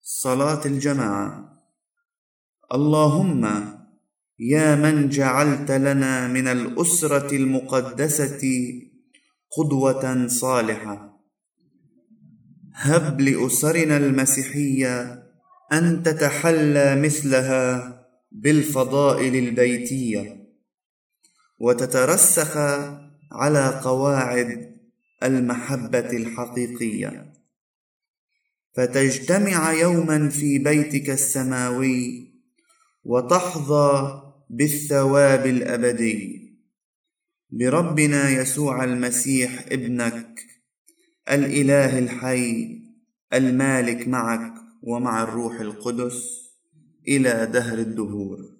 صلاة الجماعة. اللهم يا من جعلت لنا من الأسرة المقدسة قدوة صالحة، هب لأسرنا المسيحية أن تتحلى مثلها بالفضائل البيتية، وتترسخ على قواعد المحبة الحقيقية، فتجتمع يوما في بيتك السماوي وتحظى بالثواب الأبدي بربنا يسوع المسيح ابنك الإله الحي المالك معك ومع الروح القدس إلى دهر الدهور.